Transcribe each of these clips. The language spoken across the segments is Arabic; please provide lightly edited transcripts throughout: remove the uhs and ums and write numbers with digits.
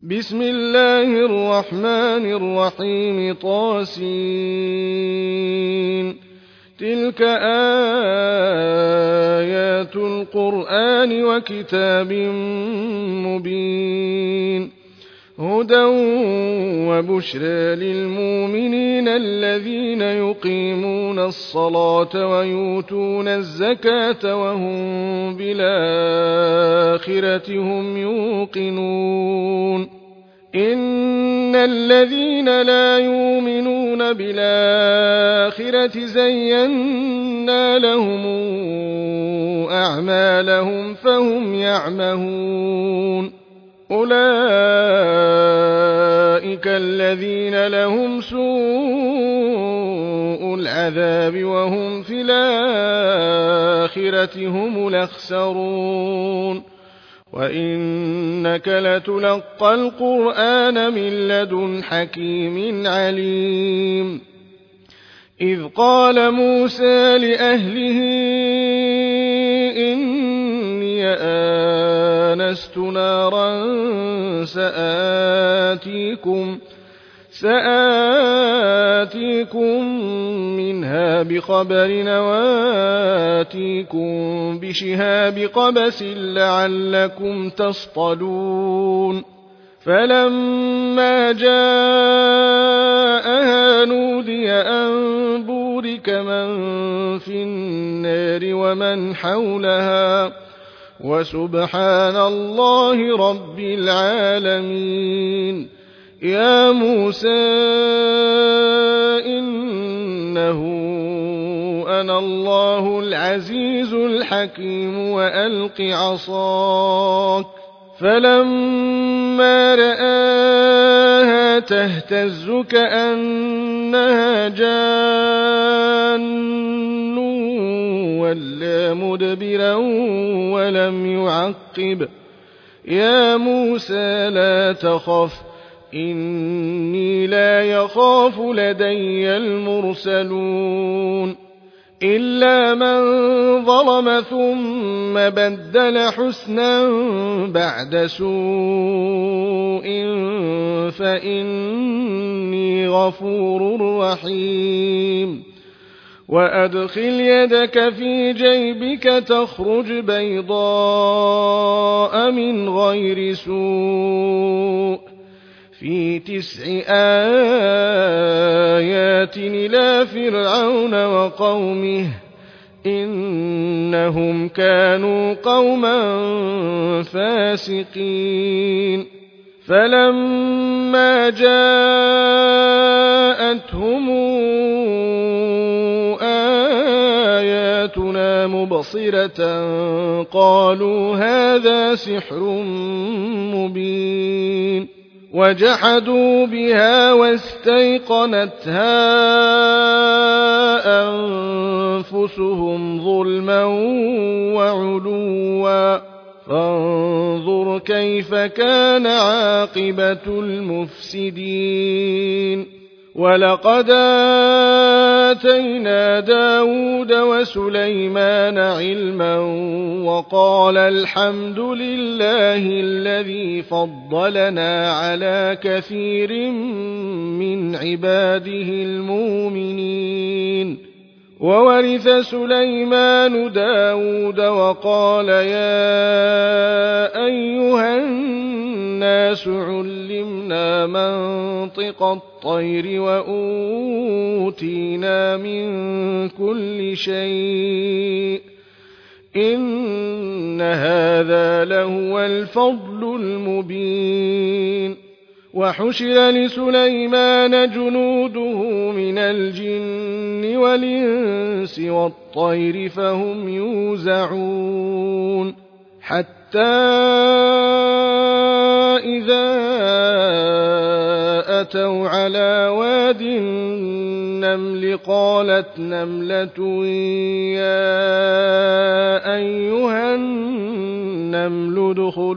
بسم الله الرحمن الرحيم طاسين. تلك آيات القرآن وكتاب مبين، هدى وبشرى للمؤمنين الذين يقيمون الصلاة ويؤتون الزكاة وهم بالآخرة هم يوقنون. إن الذين لا يؤمنون بالآخرة زينا لهم أعمالهم فهم يعمهون. أولئك الذين لهم سوء العذاب وهم في الآخرة هم الأخسرون. وإنك لتلقى القرآن من لدن حكيم عليم. إذ قال موسى لأهله إني آنست نارا سآتيكم منها بخبر وآتيكم بشهاب قبس لعلكم تصطلون. فلما جاءها نودي أن بورك من في النار ومن حولها وسبحان الله رب العالمين. يا موسى إنه أنا الله العزيز الحكيم وألق عصاك. فلما رآها تهتز كأنها جان ولا مدبرا ولم يعقب. يا موسى لا تخف إني لا يخاف لدي المرسلون. إلا من ظلم ثم بدل حسنا بعد سوء فإني غفور رحيم. وأدخل يدك في جيبك تخرج بيضاء من غير سوء في 9 آيات إلى فرعون وقومه إنهم كانوا قوما فاسقين. فلما جاءتهم آياتنا مبصرة قالوا هذا سحر مبين. وجحدوا بها واستيقنتها أنفسهم ظلما وعلوا فانظر كيف كان عاقبة المفسدين. ولقد آتينا داود وسليمان علما وقال الحمد لله الذي فضلنا على كثير من عباده المؤمنين. وورث سليمان داود وقال يا أيها الناس علمنا منطق الطير وأوتينا من كل شيء إن هذا لهو الفضل المبين. وحشر لسليمان جنوده من الجن والإنس والطير فهم يوزعون. حتى إذا أتوا على واد النمل قالت نملة يا أيها النمل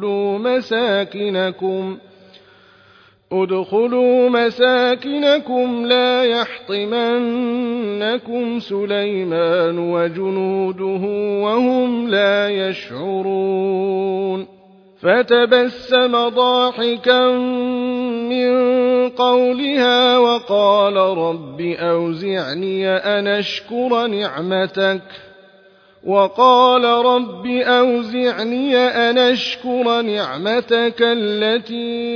ادخلوا مساكنكم لا يحطمنكم سليمان وجنوده وهم لا يشعرون. فتبسم ضاحكا من قولها وقال رب أوزعني أن أشكر نعمتك التي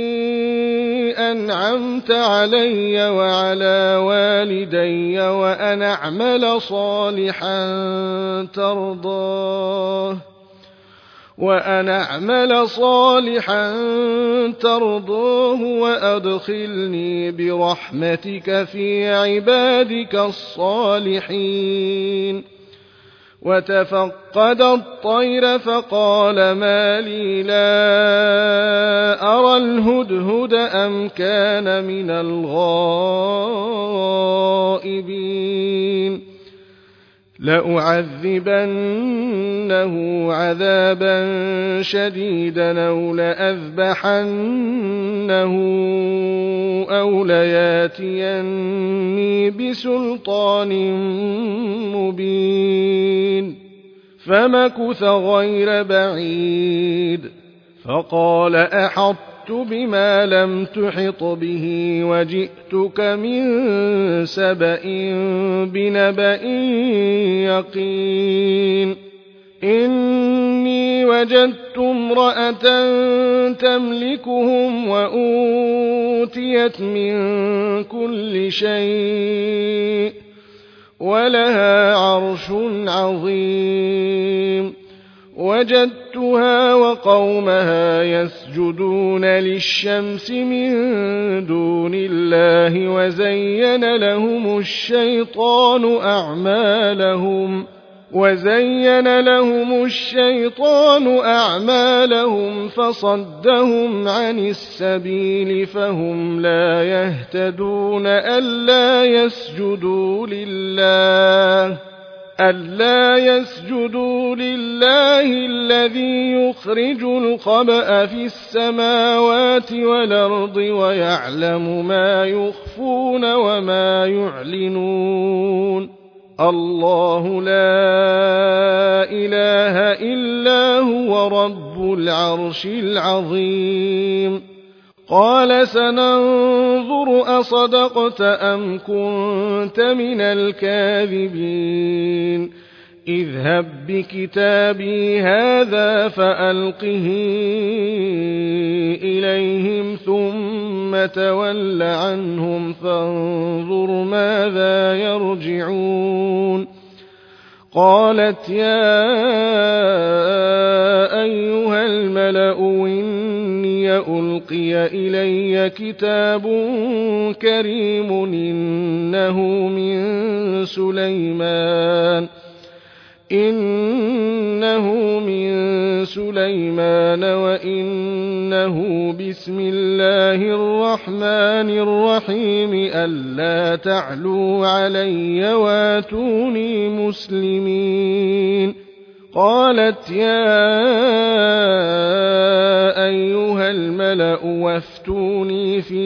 أنعمت علي وعلى والدي وأن أعمل صالحا ترضاه وأدخلني برحمتك في عبادك الصالحين. وتفقد الطير فقال ما لي لا أرى الهدهد أم كان من الغائبين لأعذبنه عذابا شديدا أو لأذبحنه أو لياتيني بسلطان مبين. فمكث غير بعيد فقال أحطت بما لم تحط به وجئتك من سبأ بنبأ يقين. إني وجدت امرأة تملكهم وأوتيت من كل شيء ولها عرش عظيم. وجدتها وقومها يسجدون للشمس من دون الله وزين لهم الشيطان أعمالهم فصدهم عن السبيل فهم لا يهتدون. ألا يسجدوا لله الذي يخرج الخبأ في السماوات والأرض ويعلم ما يخفون وما يعلنون. الله لا إله إلا هو رب العرش العظيم. قال سننظر أصدقت أم كنت من الكاذبين. اذهب بكتابي هذا فألقه إليهم ثم تول عنهم فانظر ماذا يرجعون. قالت يا أيها الملأ إني ألقي إلي كتاب كريم إنه من سليمان وإنه بسم الله الرحمن الرحيم ألا تعلوا علي واتوني مسلمين. قالت يا أيها الملأ وافتوني في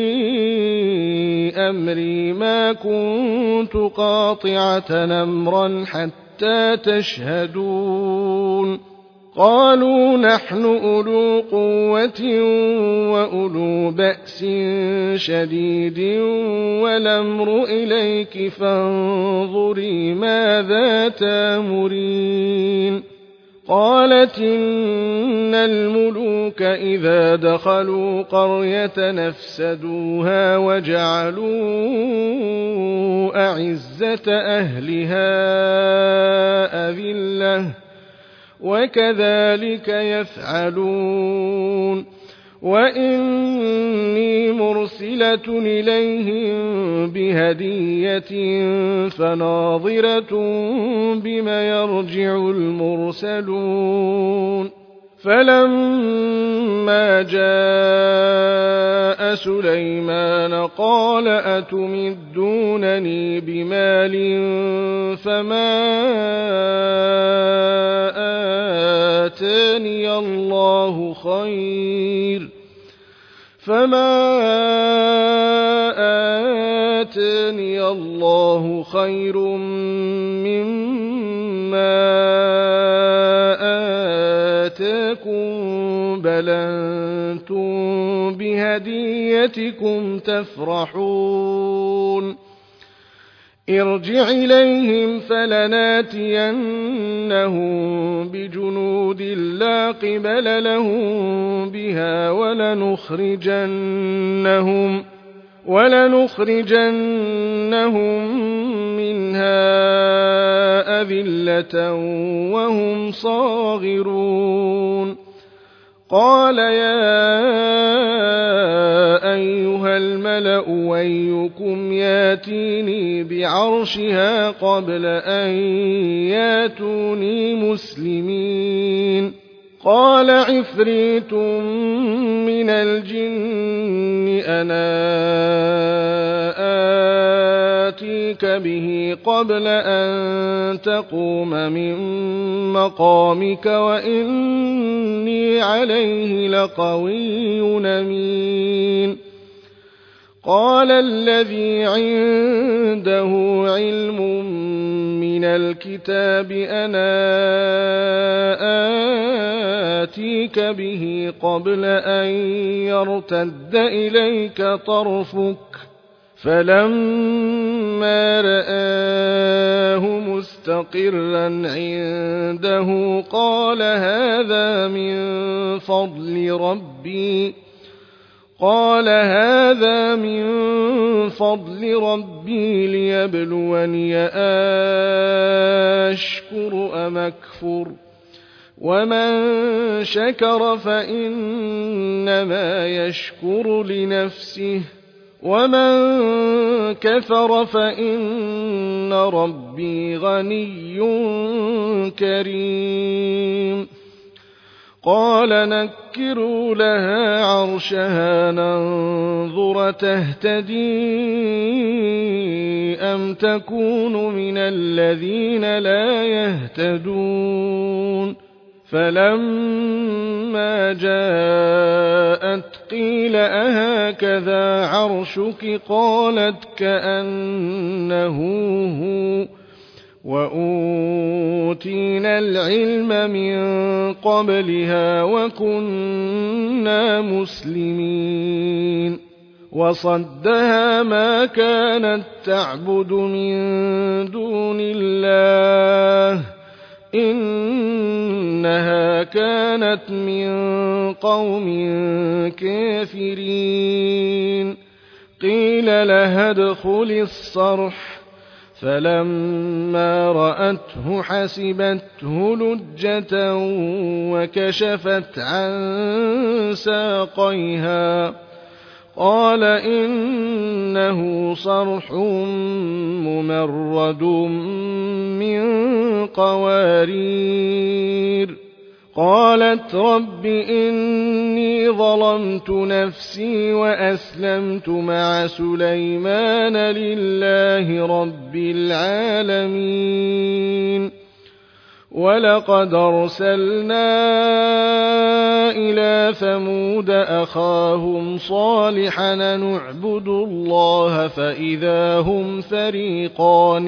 أمري ما كنت قاطعة أمرا حتى تشهدون. قالوا نحن أولو قوة وأولو بأس شديد والأمر إليك فانظري ماذا تأمرين. قالت إن الملوك إذا دخلوا قرية نفسدوها وجعلوا أعزة أهلها أذلة وكذلك يفعلون. وإني مرسلة إليهم بهدية فناظرة بما يرجع المرسلون. فلما جاء سليمان قال أتمدونني بمال فما آتاني الله خير مما آتاكم بل بل أنتم بهديتكم تفرحون ارجع إليهم فلناتينهم بجنود لا قبل لهم بها ولنخرجنهم منها أذلة وهم صاغرون قال يا أيها الملأ أيكم ياتيني بعرشها قبل أن ياتوني مسلمين قال عفريت من الجن أنا آتيك به قبل أن تقوم من مقامك وإني عليه لقوي أمين قال الذي عنده علم من الكتاب أنا آتيك به قبل أن يرتد إليك طرفك فلما رآه مستقرا عنده قال هذا من فضل ربي ليبلوني أشكر أم أكفر ومن شكر فإنما يشكر لنفسه ومن كفر فإن ربي غني كريم قال نكروا لها عرشها ننظر تهتدي أم تكون من الذين لا يهتدون فلما جاءت قيل أهكذا عرشك قالت كأنه هو وأوتينا العلم من قبلها وكنا مسلمين وصدها ما كانت تعبد من دون الله إنها كانت من قوم كافرين قيل لها ادخل الصرح فلما رأته حسبته لجة وكشفت عن ساقيها قال إنه صرح ممرد من قوارير قالت رب إني ظلمت نفسي وأسلمت مع سليمان لله رب العالمين ولقد أرسلنا إلى ثمود أخاهم صالحا نعبد الله فإذا هم فريقان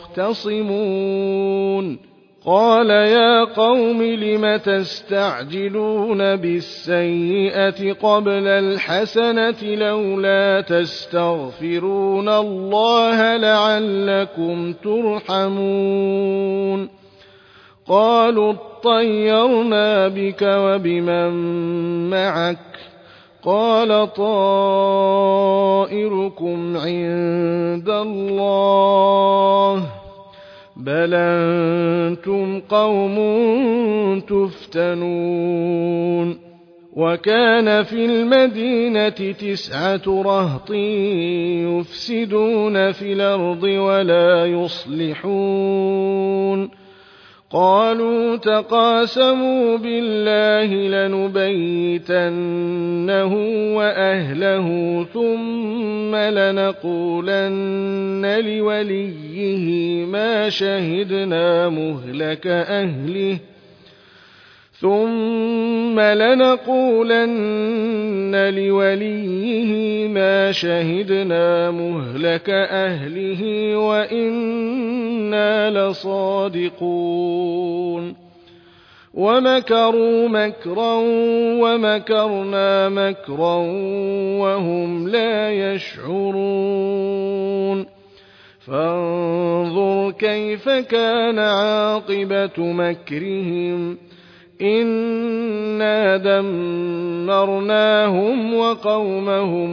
يختصمون قال يا قوم لم تستعجلون بالسيئة قبل الحسنة لولا تستغفرون الله لعلكم ترحمون قالوا اطيرنا بك وبمن معك قال طائركم عند الله بل أنتم قوم تفتنون وكان في المدينة 9 رهط يفسدون في الأرض ولا يصلحون قالوا تقاسموا بالله لنبيتنه وأهله ثم لنقولن لوليه ما شهدنا مهلك أهله وإنا لصادقون ومكروا مكرا ومكرنا مكرا وهم لا يشعرون فانظر كيف كان عاقبة مكرهم إنا دمرناهم وقومهم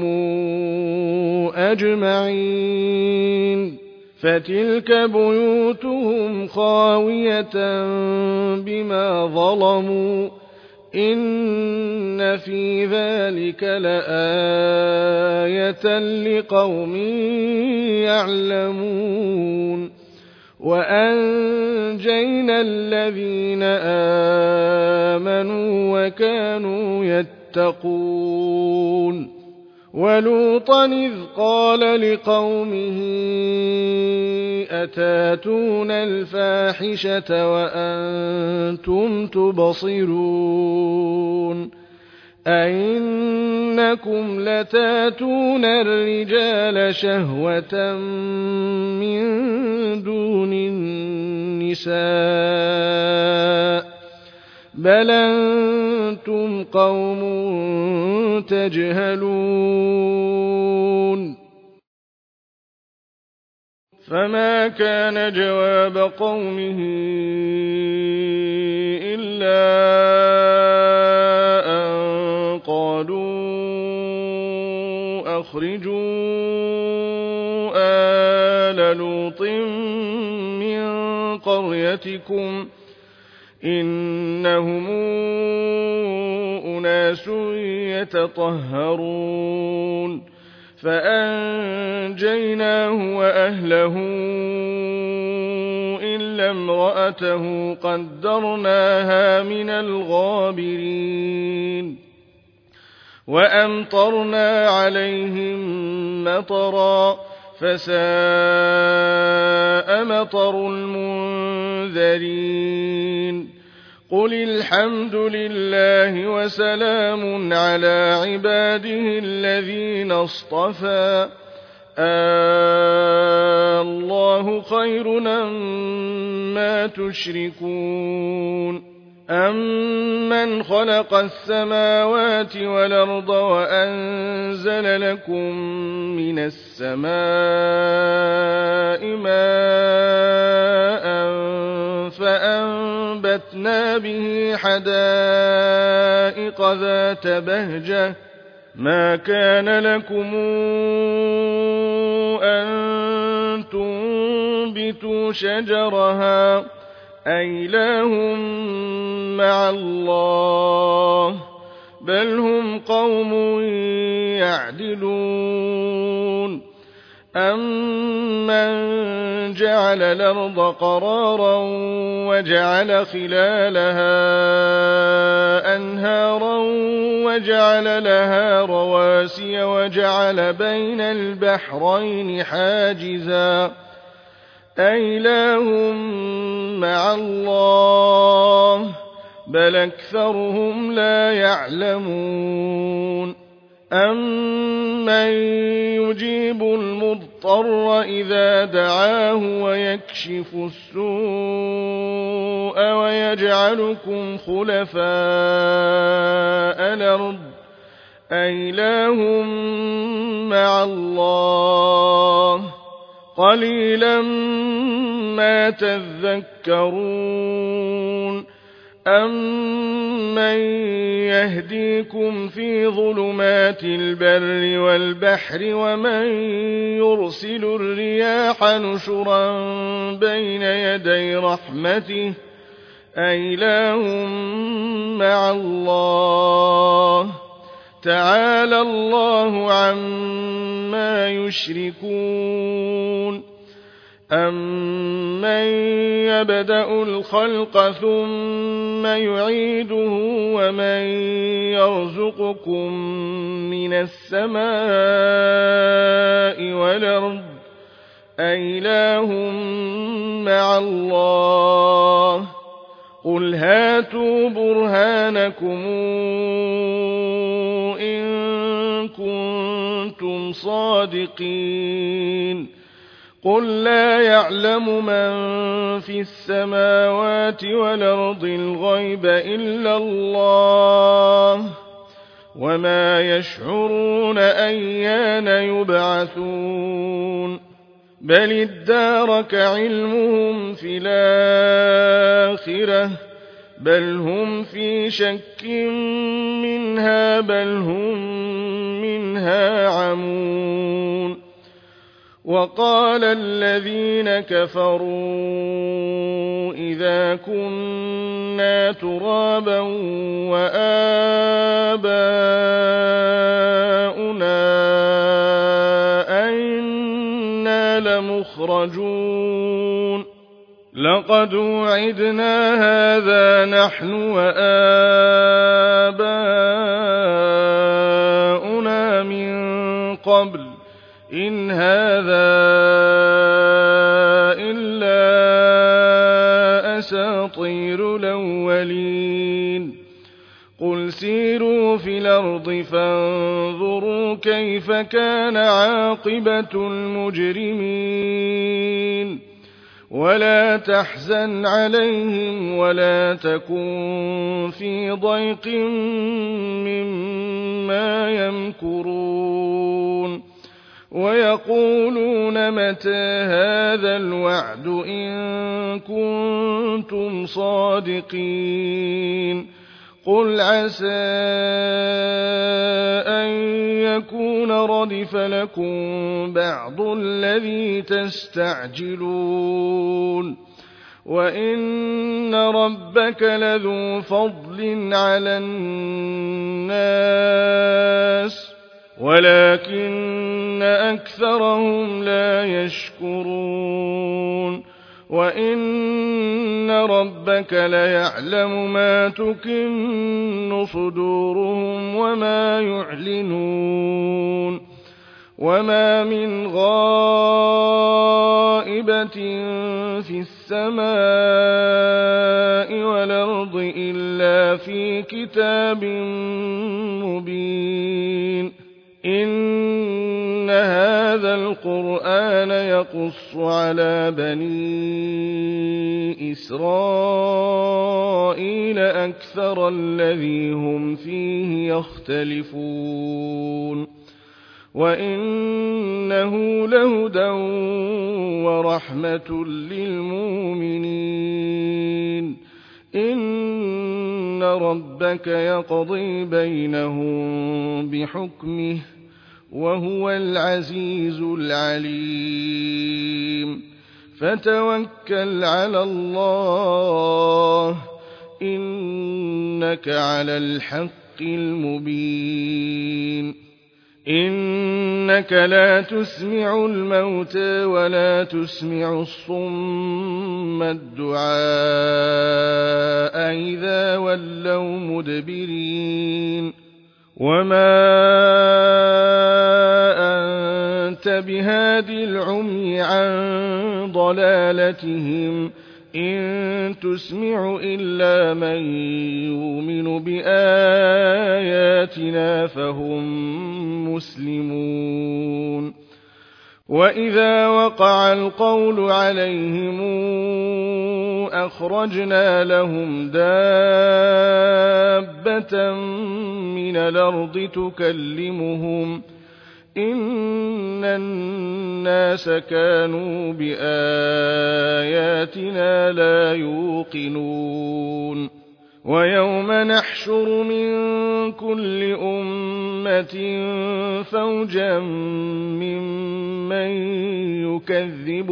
أجمعين فتلك بيوتهم خاوية بما ظلموا إن في ذلك لآية لقوم يعلمون وأنجينا الذين آمنوا وكانوا يتقون ولوطا إذ قال لقومه أتاتون الفاحشة وأنتم تبصرون أئنكم لتاتون الرجال شهوة من دون النساء بل أنتم قوم تجهلون فما كان جواب قومه إلا أن قالوا أخرجوا آل لوط من قريتكم إنهم أناس يتطهرون فأنجيناه وأهله إلا امرأته قدرناها من الغابرين وأمطرنا عليهم مطرا فساء مطر المنذرين قل الحمد لله وسلام على عباده الذين اصطفى الله خير أما تشركون أمن خلق السماوات والأرض وأنزل لكم من السماء ماء فأنبتنا به حدائق ذات بهجة ما كان لكم أن تنبتوا شجرها أإله مع الله بل هم قوم يعدلون أمن جعل الأرض قرارا وجعل خلالها أنهارا وجعل لها رواسي وجعل بين البحرين حاجزا أإله مع الله بل أكثرهم لا يعلمون أمن يجيب المضطر إذا دعاه ويكشف السوء ويجعلكم خلفاء الأرض أإله مع الله قليلا ما تذكرون أمن يهديكم في ظلمات البر والبحر ومن يرسل الرياح نشرا بين يدي رحمته أإله مع الله تعالى الله عما يشركون أمن يبدأ الخلق ثم يعيده ومن يرزقكم من السماء والأرض أإله مع الله قل هاتوا برهانكم إن كنتم صادقين قل لا يعلم من في السماوات والأرض الغيب إلا الله وما يشعرون أيان يبعثون بل ادارك علمهم في الآخرة بل هم في شك منها بل هم منها عمون وقال الذين كفروا إذا كنا ترابا وآباؤنا أئنا لمخرجون لقد وعدنا هذا نحن وآباؤنا من قبل إن هذا إلا أساطير الأولين قل سيروا في الأرض فانظروا كيف كان عاقبة المجرمين ولا تحزن عليهم ولا تكن في ضيق مما يمكرون ويقولون متى هذا الوعد إن كنتم صادقين قل عسى أن يكون ردف لكم بعض الذي تستعجلون وإن ربك لذو فضل على الناس ولكن أكثرهم لا يشكرون وإن ربك ليعلم ما تكن صدورهم وما يعلنون وما من غائبة في السماء والأرض إلا في كتاب مبين إن هذا القرآن يقص على بني إسرائيل أكثر الذي هم فيه يختلفون وإنه لهدى ورحمة للمؤمنين إن ربك يقضي بينهم بحكمه وهو العزيز العليم فتوكل على الله إنك على الحق المبين إنك لا تسمع الموتى ولا تسمع الصم الدعاء إذا ولوا مدبرين وما أنت بهاد العمي عن ضلالتهم إن تسمع إلا من يؤمن بآياتنا فهم مسلمون وإذا وقع القول عليهم أخرجنا لهم دابة من الأرض تكلمهم إن الناس كانوا بآياتنا لا يوقنون ويوم نحشر من كل أمة فوجا ممن يكذب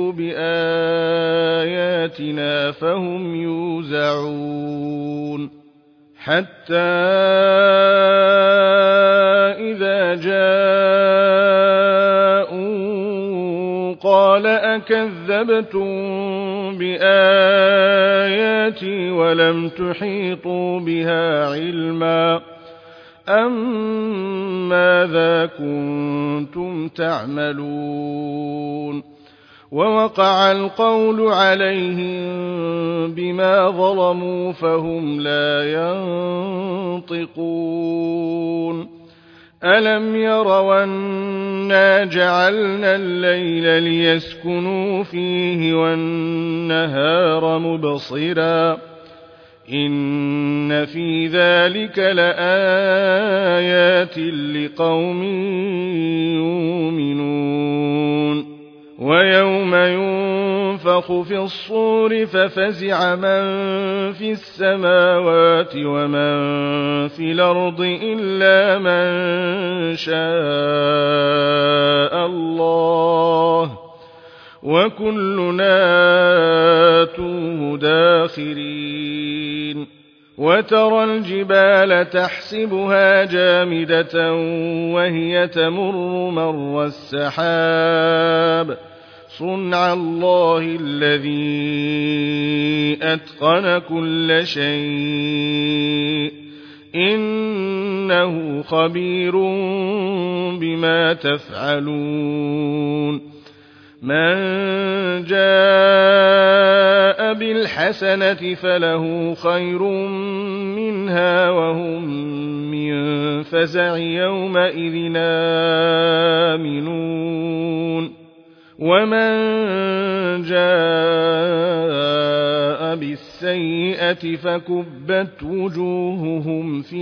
بآياتنا فهم يوزعون حتى إذا جاءوا قال أكذبتم بآياتي ولم تحيطوا بها علما أم ماذا كنتم تعملون ووقع القول عليهم بما ظلموا فهم لا ينطقون ألم يروا أنا جعلنا الليل ليسكنوا فيه والنهار مبصرا إن في ذلك لآيات لقوم يؤمنون ويوم ينفخ في الصور ففزع من في السماوات ومن في الأرض إلا من شاء الله وكلنا آتوه داخرين وترى الجبال تحسبها جامدة وهي تمر مر السحاب صنع الله الذي أتقن كل شيء إنه خبير بما تفعلون من جاء بالحسنة فله خير منها وهم من فزع يومئذ آمنون ومن جاء بالسيئة فكبت وجوههم في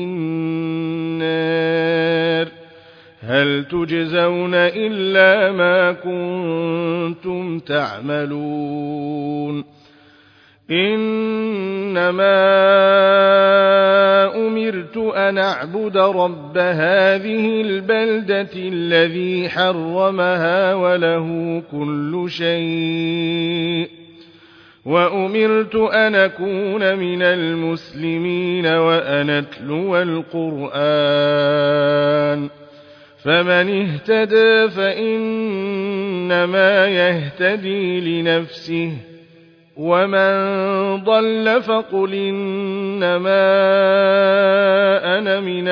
النار هل تجزون إلا ما كنتم تعملون إنما أمرت أن أعبد رب هذه البلدة الذي حرمها وله كل شيء وأمرت أن أكون من المسلمين وأن أتلو القرآن فمن اهتدى فإنما يهتدي لنفسه ومن ضل فقل إنما أنا من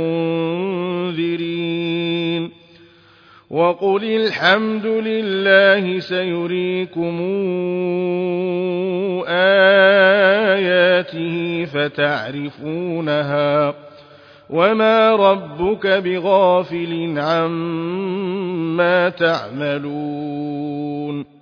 المنذرين وقل الحمد لله سيريكم آياته فتعرفونها وما ربك بغافل عما تعملون